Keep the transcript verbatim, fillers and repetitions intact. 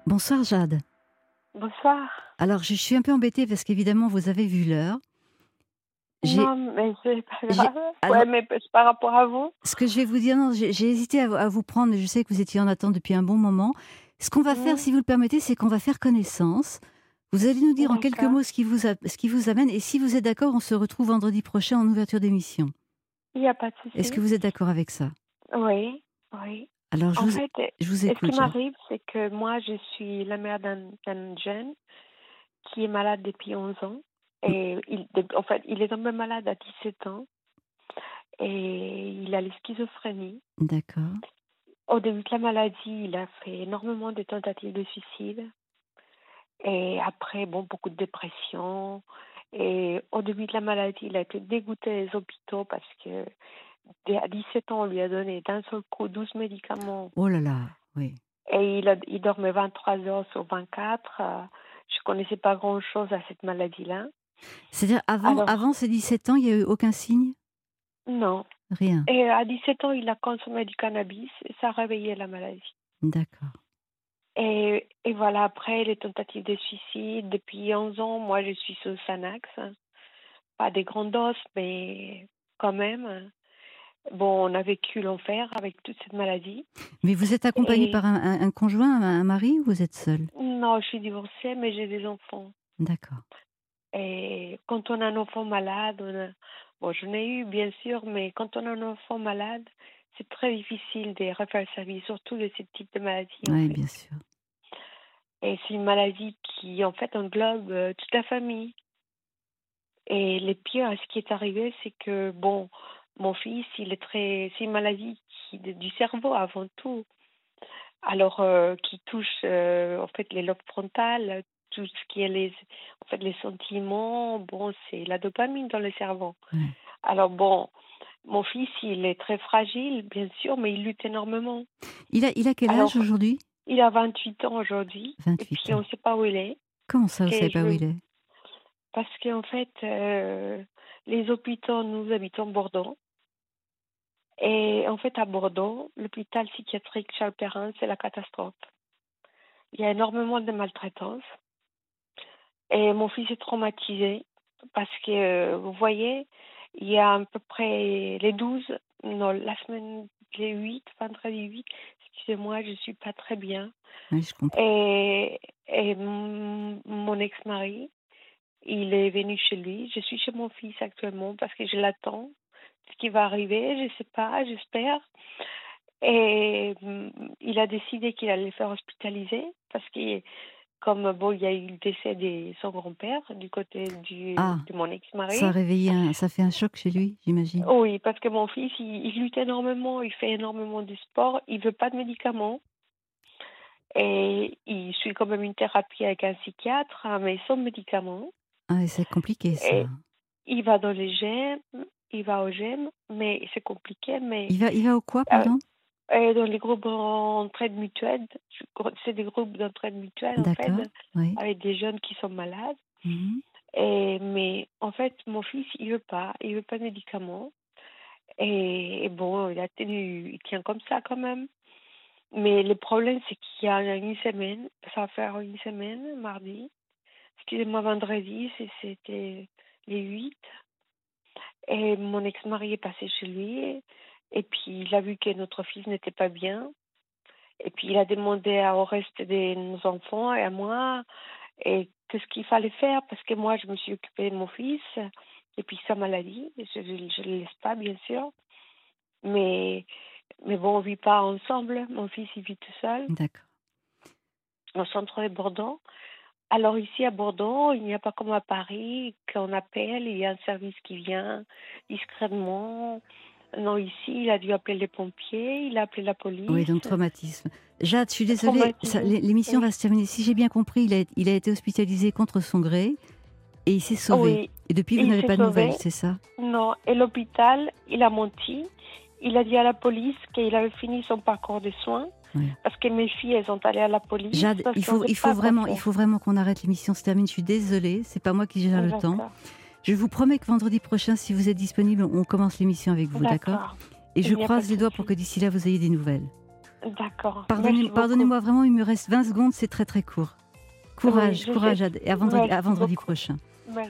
Bonsoir Jade. Bonsoir. Alors je suis un peu embêtée parce qu'évidemment vous avez vu l'heure. J'ai, Non, mais c'est pas j'ai, grave. alors, Ouais, mais c'est par rapport à vous. ce que je vais vous dire, non, j'ai, j'ai hésité à, vous- à vous prendre, je sais que vous étiez en attente depuis un bon moment. Ce qu'on va faire, Mmh, si vous le permettez, c'est qu'on va faire connaissance. Vous allez nous dire en quelques d'accord. mots ce qui vous, a- ce qui vous amène, et si vous êtes d'accord, on se retrouve vendredi prochain en ouverture d'émission. Il n'y a pas de Est-ce que souci. vous êtes d'accord avec ça? Oui, oui. Alors je En vous, fait, je vous et ce qui écoute, Jade. m'arrive, c'est que moi, je suis la mère d'un d'un jeune qui est malade depuis onze ans. Et il, de- en fait, il est tombé malade à dix-sept ans et il a la schizophrénie. D'accord. Au début de la maladie, il a fait énormément de tentatives de suicide. Et après, bon, beaucoup de dépression. Et au début de la maladie, il a été dégoûté des hôpitaux parce que dès à dix-sept ans, on lui a donné d'un seul coup douze médicaments. Oh là là, oui. Et il, a, il dormait vingt-trois heures sur vingt-quatre. Euh, je ne connaissais pas grand-chose à cette maladie-là. C'est-à-dire, avant, Alors, avant ces dix-sept ans, il n'y a eu aucun signe? non. Rien. Et à dix-sept ans, il a consommé du cannabis et ça a réveillé la maladie. D'accord. Et, et voilà, après, les tentatives de suicide. Depuis onze ans, moi, je suis sous Xanax. Pas des grandes doses, mais quand même. Bon, on a vécu l'enfer avec toute cette maladie. Mais vous êtes accompagnée Et par un, un- un conjoint, un, un mari, ou vous êtes seule? non, je suis divorcée, mais j'ai des enfants. D'accord. Et quand on a un enfant malade, on a... bon, j'en ai eu bien sûr, mais quand on a un enfant malade, c'est très difficile de refaire sa vie, surtout de ce type de maladie en Oui, fait. bien sûr. Et c'est une maladie qui en fait englobe euh, toute la famille. Et le pire, ce qui est arrivé, c'est que bon, mon fils, il est très, c'est une maladie qui, du cerveau avant tout. Alors, euh, qui touche euh, en fait les lobes frontales, tout ce qui est les, en fait, les sentiments. Bon, c'est la dopamine dans le cerveau. Ouais. Alors bon, mon fils, il est très fragile, bien sûr, mais il lutte énormément. Il a, il a quel âge Alors, aujourd'hui? il a vingt-huit ans aujourd'hui, et vingt-huit puis on ans. ne sait pas où il est. Comment ça, vous Parce savez que pas je où veux- il est? parce qu'en fait, euh, les hôpitaux, nous habitons Bordeaux. Et en fait, à Bordeaux, l'hôpital psychiatrique Charles Perrin, c'est la catastrophe. Il y a énormément de maltraitance. Et mon fils est traumatisé parce que, euh, vous voyez, il y a à peu près les douze, non, la semaine, les huit, vendredi huit, excusez-moi, je ne suis pas très bien. Oui, je comprends. Et, et mon mon ex-mari, il est venu chez lui. Je suis chez mon fils actuellement parce que je l'attends. Ce qui va arriver, je ne sais pas, j'espère. Et mm, il a décidé qu'il allait le faire hospitaliser parce que, comme bon, il y a eu le décès de son grand-père du côté du, Ah, de mon ça a ex-mari. réveillé un, ça fait un choc chez lui, j'imagine. Oui, parce que mon fils, il, il lutte énormément, il fait énormément de sport, il veut pas de médicaments et il suit quand même une thérapie avec un psychiatre, hein, mais sans médicaments. Ah, et c'est compliqué ça. Et il va dans les gemmes, il va aux gemmes, mais c'est compliqué, mais Il va, il va au quoi, euh, pardon? et dans les groupes d'entraide mutuelle, c'est des groupes d'entraide mutuelle en fait, D'accord, oui. avec des jeunes qui sont malades. Mhm. Et, mais en fait, mon fils, il veut pas, il veut pas de médicaments. Et, et bon, il a tenu, il tient comme ça quand même. Mais le problème, c'est qu'il y a une semaine, ça va faire une semaine, mardi, excusez-moi, vendredi, c'est- c'était les huit. Et mon ex-mari est passé chez lui. Et puis, il a vu que notre fils n'était pas bien. Et puis, il a demandé à- au reste de nos enfants et à moi et qu'est-ce qu'il fallait faire parce que moi, je me suis occupée de mon fils et puis sa maladie. Je ne le laisse pas, bien sûr. Mais, mais bon, on ne vit pas ensemble. Mon fils, il vit tout seul D'accord. au centre de Bordeaux. Alors ici à Bordeaux, il n'y a pas comme à Paris qu'on appelle, il y a un service qui vient discrètement. Non, ici, il a dû appeler les pompiers, il a appelé la Oui, police. donc traumatisme. Jade, je suis désolée, ça- Traumatisé. l'é- l'émission Oui. va se terminer. Si j'ai bien compris, il a, il a été hospitalisé contre son gré et il s'est sauvé. Oui, Et depuis, vous il n'avez s'est pas de nouvelles, sauvé. c'est ça? Non, et l'hôpital, il a menti. Il a dit à la police qu'il avait fini son parcours de soins Oui. parce que mes filles, elles sont allées à la police. Jade, Parce il qu'on faut, sait il faut pas quoi vraiment, il faire. faut vraiment qu'on arrête l'émission se termine. Je suis désolée, c'est pas moi qui gère le temps. D'accord. Je vous promets que vendredi prochain, si vous êtes disponible, on commence l'émission avec vous, d'accord? D'accord. Et Il je n'y a pas croise de les doigts souci. pour que d'ici là, vous ayez des nouvelles. D'accord. Pardonnez, Merci beaucoup. pardonnez-moi vraiment, il me reste vingt secondes, c'est très très court. Oui, Courage, je courage, sais. à, et à vendredi, à Merci vendredi beaucoup. prochain. Merci.